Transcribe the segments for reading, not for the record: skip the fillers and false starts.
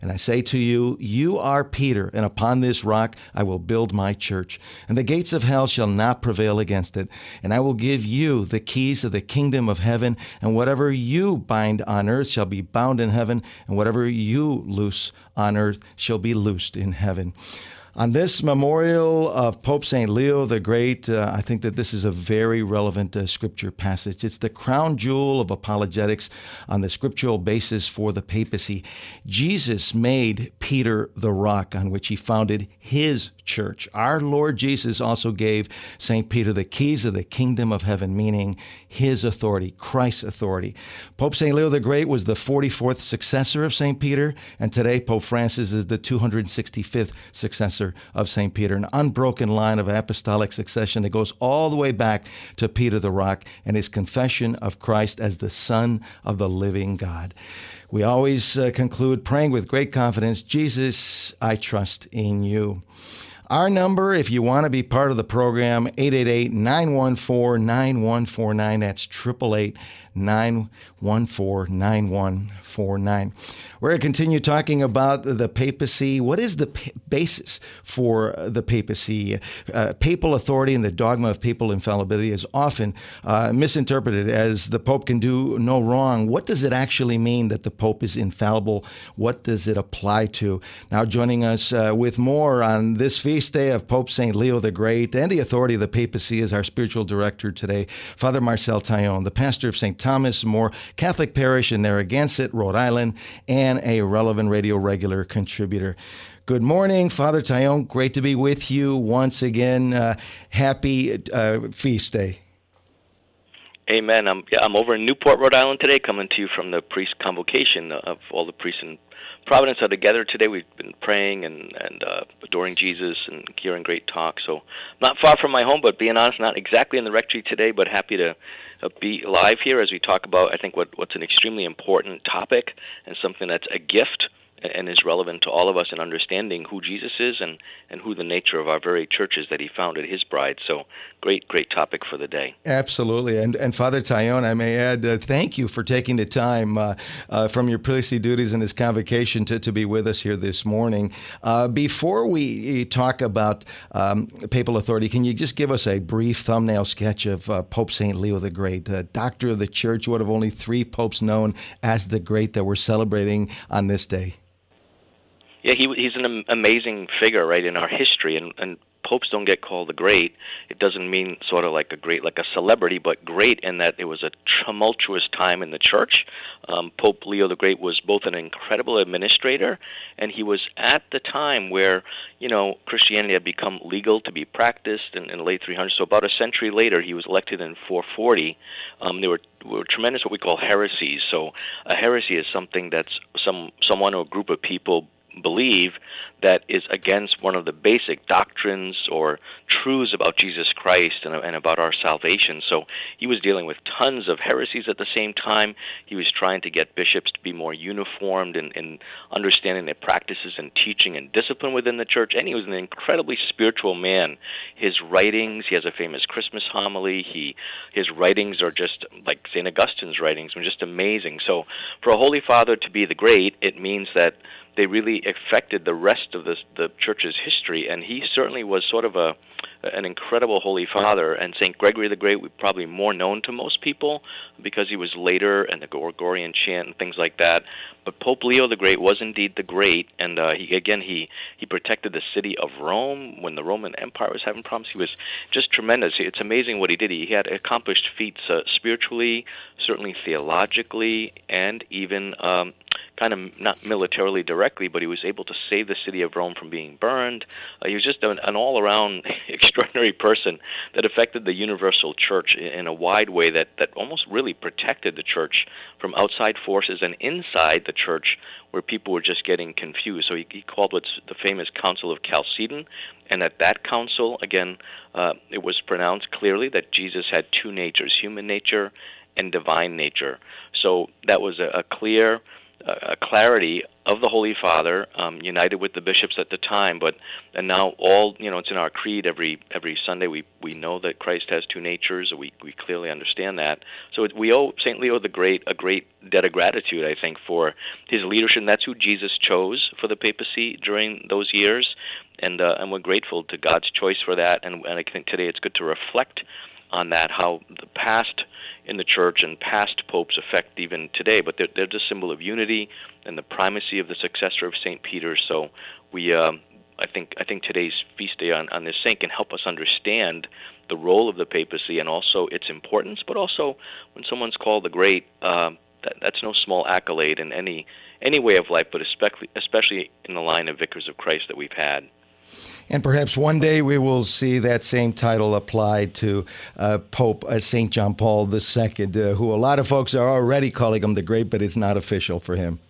And I say to you, you are Peter, and upon this rock I will build my church, and the gates of hell shall not prevail against it. And I will give you the keys of the kingdom of heaven, and whatever you bind on earth shall be bound in heaven, and whatever you loose on earth shall be loosed in heaven. On this memorial of Pope St. Leo the Great, I think that this is a very relevant scripture passage. It's the crown jewel of apologetics on the scriptural basis for the papacy. Jesus made Peter the rock on which he founded his church. Our Lord Jesus also gave St. Peter the keys of the kingdom of heaven, meaning his authority, Christ's authority. Pope St. Leo the Great was the 44th successor of St. Peter, and today Pope Francis is the 265th successor of St. Peter, an unbroken line of apostolic succession that goes all the way back to Peter the Rock and his confession of Christ as the Son of the living God. We always conclude praying with great confidence, Jesus, I trust in you. Our number, if you want to be part of the program, 888-914-9149. That's 888-914-9149. We're going to continue talking about the papacy. What is the basis for the papacy? Papal authority and the dogma of papal infallibility is often misinterpreted as the Pope can do no wrong. What does it actually mean that the Pope is infallible? What does it apply to? Now joining us with more on this feast day of Pope St. Leo the Great and the authority of the papacy is our spiritual director today, Father Marcel Taillon, the pastor of St. Thomas More Catholic Parish in Narragansett, Rhode Island, and a Relevant Radio regular contributor. Good morning, Father Taillon. Great to be with you once again. Happy feast day. Amen. I'm over in Newport, Rhode Island today, coming to you from the priest convocation of all the priests in Providence are together today. We've been praying and adoring Jesus and hearing great talk. So not far from my home, but being honest, not exactly in the rectory today, but happy to be live here as we talk about, I think, what's an extremely important topic and something that's a gift and is relevant to all of us in understanding who Jesus is and who the nature of our very church is that he founded, his bride. So great topic for the day. Absolutely. And Father Taillon, I may add, thank you for taking the time from your priestly duties and this convocation to be with us here this morning. Before we talk about papal authority, can you just give us a brief thumbnail sketch of Pope St. Leo the Great, doctor of the church, one of only 3 popes known as the Great that we're celebrating on this day? Yeah, he's an amazing figure, right, in our history, and popes don't get called the Great. It doesn't mean sort of like a celebrity, but great in that it was a tumultuous time in the church. Pope Leo the Great was both an incredible administrator, and he was at the time where, Christianity had become legal to be practiced in the late 300s. So about a century later, he was elected in 440. There were tremendous what we call heresies. So a heresy is something that's someone or a group of people believe that is against one of the basic doctrines or truths about Jesus Christ and about our salvation. So he was dealing with tons of heresies at the same time. He was trying to get bishops to be more uniformed in understanding their practices and teaching and discipline within the church. And he was an incredibly spiritual man. His writings, he has a famous Christmas homily. His writings are just like St. Augustine's writings, are just amazing. So for a Holy Father to be the Great, it means that they really affected the rest of the church's history, and he certainly was sort of an incredible Holy Father. And St. Gregory the Great, probably more known to most people because he was later, and the Gregorian chant and things like that. But Pope Leo the Great was indeed the Great, and he protected the city of Rome when the Roman Empire was having problems. He was just tremendous. It's amazing what he did. He had accomplished feats spiritually, certainly theologically, and even kind of not militarily directly, but he was able to save the city of Rome from being burned. He was just an all-around extraordinary person that affected the universal church in a wide way that almost really protected the church from outside forces and inside the church where people were just getting confused. So he called what's the famous Council of Chalcedon, and at that council, again, it was pronounced clearly that Jesus had 2 natures, human nature and divine nature. So that was a clear a clarity of the Holy Father, united with the bishops at the time, and now all, it's in our creed every Sunday. We know that Christ has two natures. We clearly understand that. So we owe St. Leo the Great a great debt of gratitude, I think, for his leadership. And that's who Jesus chose for the papacy during those years, and we're grateful to God's choice for that. And I think today it's good to reflect on that, how the past in the church and past popes affect even today, but they're the symbol of unity and the primacy of the successor of St. Peter. So I think today's feast day on this saint can help us understand the role of the papacy and also its importance, but also when someone's called the Great, that's no small accolade in any way of life, but especially in the line of vicars of Christ that we've had. And perhaps one day we will see that same title applied to Pope St. John Paul II, who a lot of folks are already calling him the Great, but it's not official for him.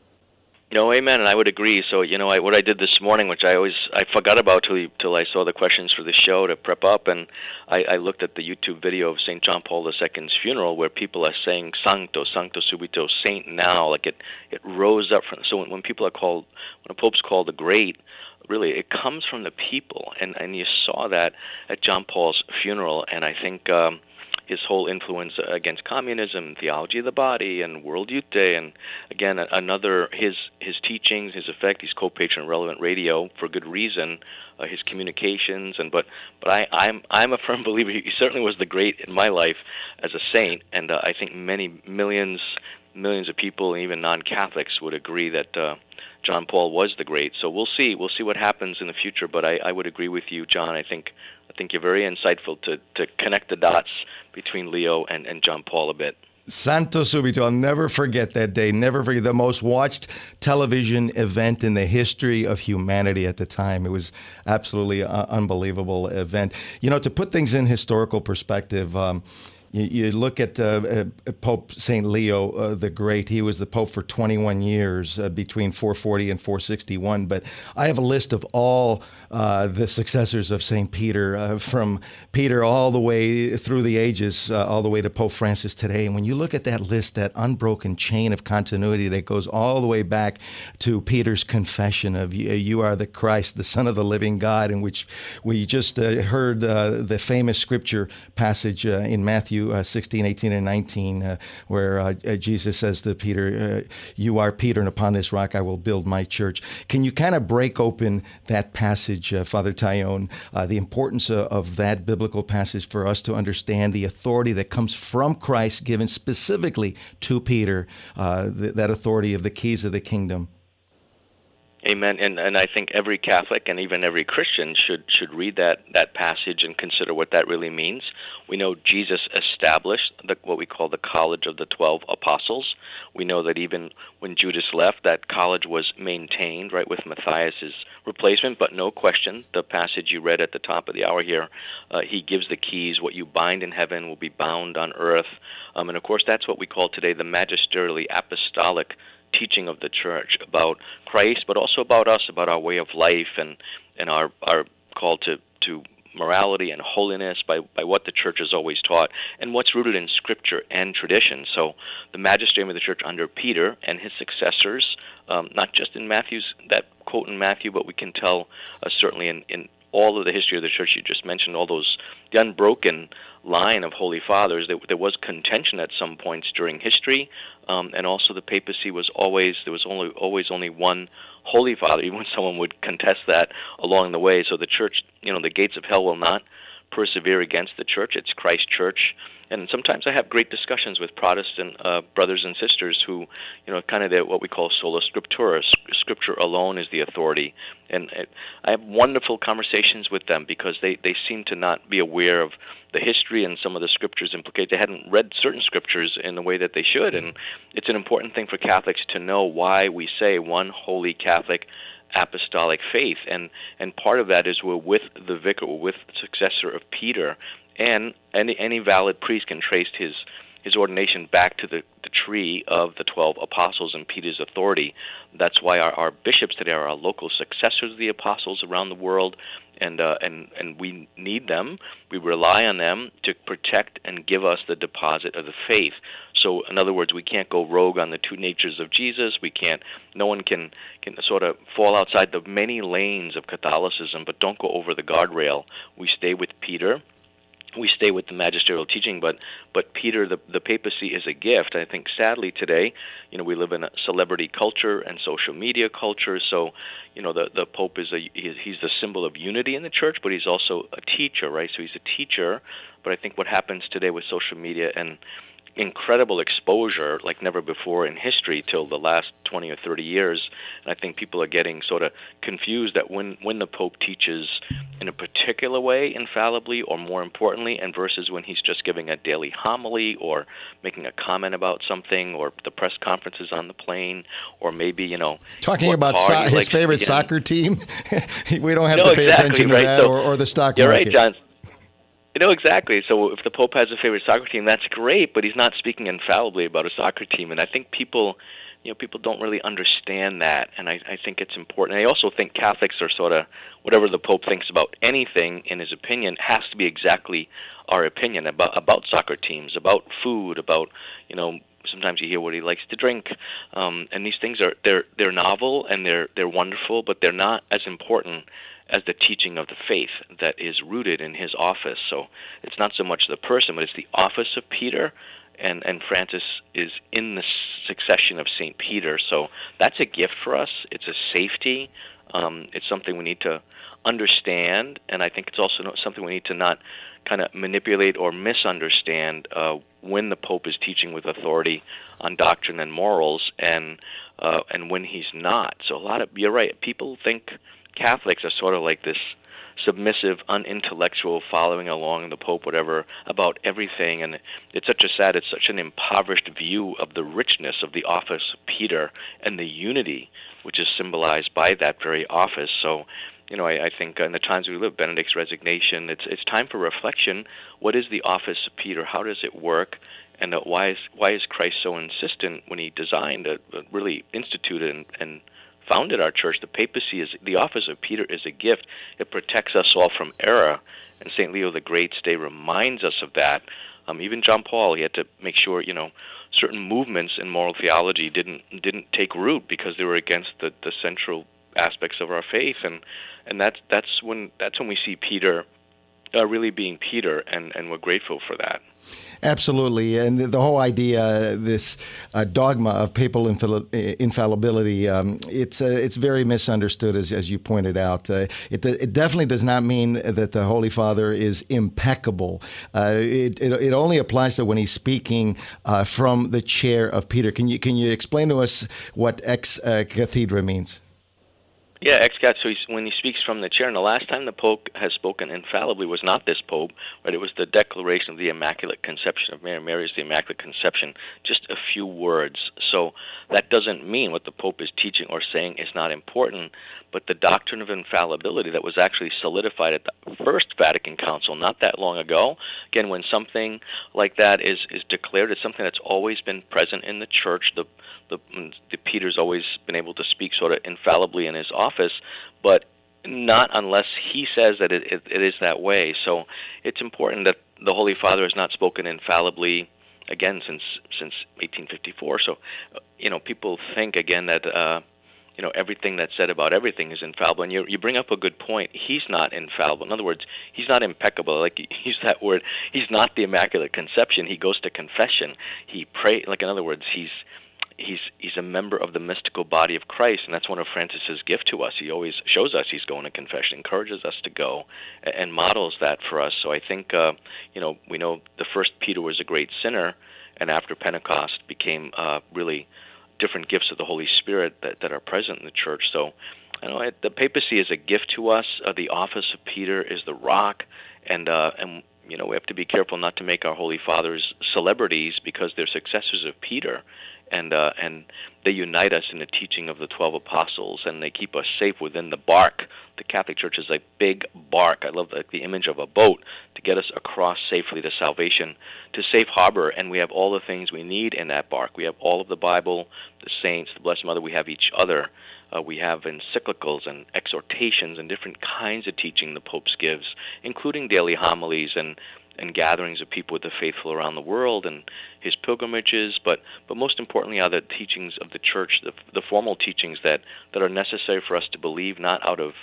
No, amen, and I would agree. So, what I did this morning, which I forgot about till I saw the questions for the show to prep up, and I looked at the YouTube video of St. John Paul II's funeral, where people are saying "Sancto, Sancto subito," Saint now, like it rose up from. So when a pope's called the Great, really, it comes from the people, and you saw that at John Paul's funeral, and I think his whole influence against communism, theology of the body, and World Youth Day, and again, his teachings, his effect. He's co-patron of Relevant Radio for good reason. His communications, but I'm a firm believer. He certainly was the Great in my life as a saint, and I think many millions of people, even non-Catholics, would agree that John Paul was the Great. So we'll see what happens in the future. But I would agree with you, John. I think you're very insightful to connect the dots between Leo and John Paul a bit. Santo Subito, I'll never forget that day, never forget the most watched television event in the history of humanity at the time. It was absolutely an unbelievable event. To put things in historical perspective, you look at Pope St. Leo the Great. He was the Pope for 21 years between 440 and 461. But I have a list of all the successors of St. Peter, from Peter all the way through the ages, all the way to Pope Francis today. And when you look at that list, that unbroken chain of continuity that goes all the way back to Peter's confession of "You are the Christ, the Son of the living God," in which we just heard the famous scripture passage in Matthew 16, 18, and 19, where Jesus says to Peter, "You are Peter, and upon this rock I will build my church." Can you kind of break open that passage, Father Taillon, the importance of that biblical passage for us to understand the authority that comes from Christ given specifically to Peter, that authority of the keys of the kingdom? Amen. And I think every Catholic and even every Christian should read that passage and consider what that really means. We know Jesus established what we call the College of the 12 Apostles. We know that even when Judas left, that college was maintained, right, with Matthias's replacement. But no question, the passage you read at the top of the hour here, he gives the keys. What you bind in heaven will be bound on earth. And of course, that's what we call today the magisterially apostolic teaching of the church about Christ, but also about us, about our way of life, and our call to morality and holiness by what the church has always taught and what's rooted in Scripture and tradition. So the magisterium of the church under Peter and his successors, not just in that quote in Matthew, but we can tell certainly in all of the history of the church you just mentioned, the unbroken line of Holy Fathers. There was contention at some points during history, and also the papacy was always only one Holy Father, even when someone would contest that along the way. So the church, the gates of hell will not persevere against the church. It's Christ's church. And sometimes I have great discussions with Protestant brothers and sisters who, kind of what we call sola scriptura. Scripture alone is the authority. And I have wonderful conversations with them because they seem to not be aware of the history and some of the scriptures implicated. They hadn't read certain scriptures in the way that they should. And it's an important thing for Catholics to know why we say one holy Catholic apostolic faith. And part of that is we're with the vicar, we're with the successor of Peter. And any valid priest can trace his his ordination back to the tree of the 12 apostles and Peter's authority. That's why our bishops today are our local successors of the apostles around the world, and we need them. We rely on them to protect and give us the deposit of the faith. So, in other words, we can't go rogue on the two natures of Jesus. No one can sort of fall outside the many lanes of Catholicism, but don't go over the guardrail. We stay with Peter. We stay with the magisterial teaching, but Peter, the papacy is a gift. I think sadly today, we live in a celebrity culture and social media culture. So, the Pope he's the symbol of unity in the church, but he's also a teacher, right? So he's a teacher. But I think what happens today with social media and incredible exposure like never before in history till the last 20 or 30 years. And I think people are getting sort of confused that when the Pope teaches in a particular way, infallibly, or more importantly, and versus when he's just giving a daily homily or making a comment about something, or the press conferences on the plane, or maybe, talking about his favorite soccer team. We don't have to pay attention to right? that, or the stock you're market. You're right, John. Exactly. So if the Pope has a favorite soccer team, that's great, but he's not speaking infallibly about a soccer team. And I think people don't really understand that, and I think it's important. I also think Catholics are sort of, whatever the Pope thinks about anything, in his opinion, has to be exactly our opinion about soccer teams, about food, about, sometimes you hear what he likes to drink, and these things they're novel and they're wonderful, but they're not as important as the teaching of the faith that is rooted in his office. So it's not so much the person, but it's the office of Peter, and Francis is in the succession of St. Peter. So that's a gift for us. It's a safety. It's something we need to understand, and I think it's also something we need to not kind of manipulate or misunderstand when the Pope is teaching with authority on doctrine and morals, and when he's not. So you're right, people think Catholics are sort of like this submissive, unintellectual, following along the Pope, whatever, about everything, and it's such an impoverished view of the richness of the office of Peter and the unity which is symbolized by that very office. So, I think in the times we live, Benedict's resignation, it's time for reflection. What is the office of Peter? How does it work? And why is Christ so insistent when he designed, really instituted and founded our church? The papacy the office of Peter is a gift. It protects us all from error, and St. Leo the Great today reminds us of that. Even John Paul, he had to make sure, certain movements in moral theology didn't take root because they were against the central aspects of our faith, and that's when we see Peter really being Peter, and we're grateful for that. Absolutely, and the whole idea, this dogma of papal infallibility, it's very misunderstood, as you pointed out. It definitely does not mean that the Holy Father is impeccable. It only applies to when he's speaking from the chair of Peter. Can you explain to us what ex cathedra means? Yeah, ex-cat. So when he speaks from the chair, and the last time the Pope has spoken infallibly was not this Pope, but it was the declaration of the Immaculate Conception of Mary. Mary is the Immaculate Conception, just a few words. So that doesn't mean what the Pope is teaching or saying is not important, but the doctrine of infallibility that was actually solidified at the First Vatican Council not that long ago. Again, when something like that is declared, it's something that's always been present in the Church. The Peter's always been able to speak sort of infallibly in his office, but not unless he says that it is that way. So it's important that the Holy Father has not spoken infallibly, again, since 1854. So, people think, again, that everything that's said about everything is infallible. And you bring up a good point. He's not infallible. In other words, he's not impeccable. Like, you use that word. He's not the Immaculate Conception. He goes to confession. He prays. Like, in other words, he's a member of the mystical body of Christ, and that's one of Francis's gift to us. He always shows us he's going to confession, encourages us to go, and models that for us. So I think, we know the first Peter was a great sinner, and after Pentecost became really different gifts of the Holy Spirit that are present in the Church. So the papacy is a gift to us. The office of Peter is the rock, and we have to be careful not to make our Holy Fathers celebrities because they're successors of Peter, and they unite us in the teaching of the 12 apostles, and they keep us safe within the bark. The Catholic Church is a big bark. I love the image of a boat to get us across safely to salvation, to safe harbor, and we have all the things we need in that bark. We have all of the Bible, the saints, the Blessed Mother. We have each other. We have encyclicals and exhortations and different kinds of teaching the Pope gives, including daily homilies and gatherings of people with the faithful around the world and his pilgrimages, but most importantly are the teachings of the Church, the formal teachings that are necessary for us to believe, not out of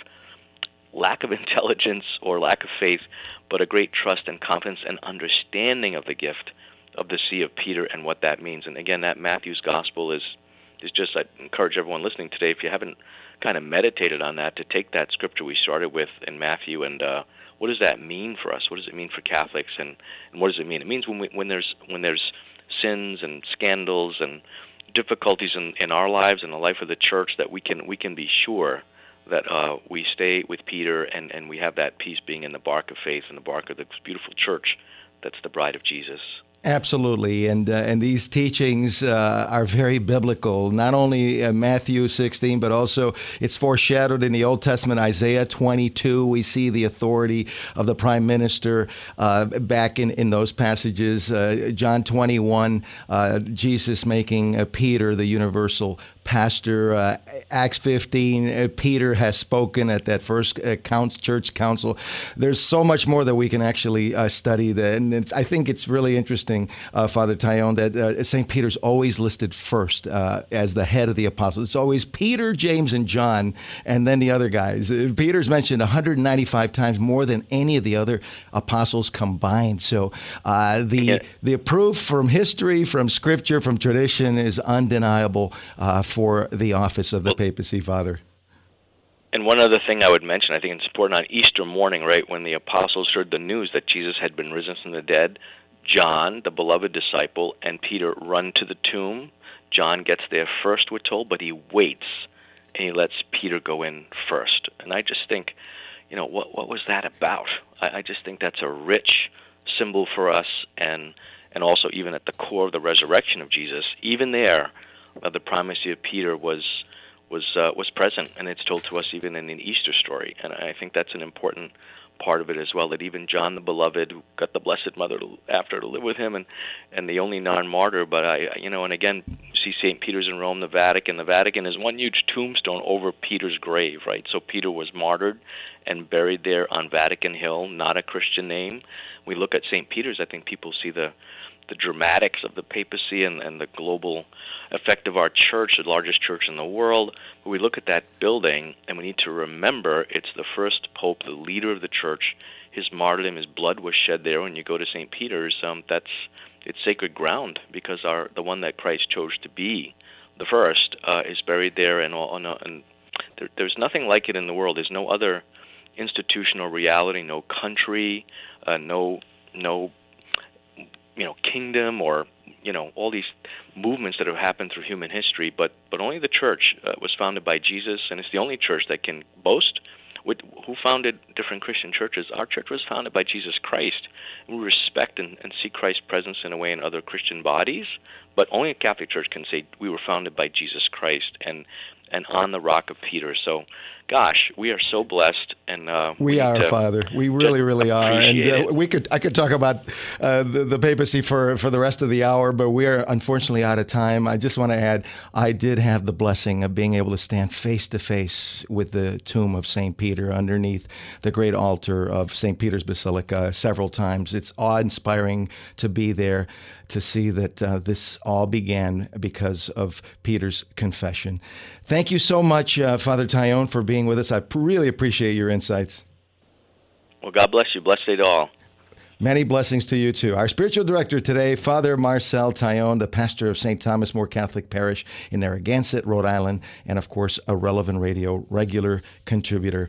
lack of intelligence or lack of faith, but a great trust and confidence and understanding of the gift of the See of Peter and what that means. And again, that Matthew's Gospel is just, I'd encourage everyone listening today, if you haven't kind of meditated on that, to take that scripture we started with in Matthew and what does that mean for us? What does it mean for Catholics, and what does it mean? It means when there's sins and scandals and difficulties in our lives and the life of the Church, that we can be sure that we stay with Peter and we have that peace being in the bark of faith and the bark of this beautiful Church that's the bride of Jesus. Absolutely, and these teachings are very biblical. Not only Matthew 16, but also it's foreshadowed in the Old Testament, Isaiah 22. We see the authority of the prime minister back in those passages. John 21, Jesus making Peter the universal pastor. Acts 15, Peter has spoken at that first church council. There's so much more that we can actually study. And I think it's really interesting, Father Taillon, that St. Peter's always listed first as the head of the apostles. It's always Peter, James, and John, and then the other guys. Peter's mentioned 195 times, more than any of the other apostles combined. So the proof from history, from Scripture, from tradition is undeniable for the office of the papacy, Father. And one other thing I would mention, I think it's important, on Easter morning, right, when the apostles heard the news that Jesus had been risen from the dead, John, the beloved disciple, and Peter run to the tomb. John gets there first, we're told, but he waits, and he lets Peter go in first. And I just think, what was that about? I just think that's a rich symbol for us, and also even at the core of the resurrection of Jesus, even there, the primacy of Peter was present, and it's told to us even in the Easter story. And I think that's an important part of it as well, that even John the Beloved, who got the Blessed Mother after to live with him, and the only non-martyr, but and again, see St. Peter's in Rome, the Vatican. The Vatican is one huge tombstone over Peter's grave, right? So Peter was martyred and buried there on Vatican Hill, not a Christian name. We look at St. Peter's, I think people see the dramatics of the papacy and the global effect of our church, the largest church in the world. But we look at that building, and we need to remember it's the first pope, the leader of the church. His martyrdom, his blood was shed there. When you go to St. Peter's, it's sacred ground, because the one that Christ chose to be the first is buried there, and there's nothing like it in the world. There's no other institutional reality, no country, no kingdom, or all these movements that have happened through human history, but only the church was founded by Jesus, and it's the only church that can boast. Who founded different Christian churches? Our church was founded by Jesus Christ. We respect and see Christ's presence in a way in other Christian bodies, but only a Catholic Church can say we were founded by Jesus Christ and on the rock of Peter. So, gosh, we are so blessed, and we are, Father. We really, really are. And I could talk about the papacy for the rest of the hour, but we are unfortunately out of time. I just want to add, I did have the blessing of being able to stand face to face with the tomb of St. Peter underneath the great altar of St. Peter's Basilica several times. It's awe-inspiring to be there, to see that this all began because of Peter's confession. Thank you so much, Father Taillon, for being with us. I really appreciate your insights. Well, God bless you. Blessed day to all. Many blessings to you, too. Our spiritual director today, Father Marcel Taillon, the pastor of St. Thomas More Catholic Parish in Narragansett, Rhode Island, and, of course, a Relevant Radio regular contributor.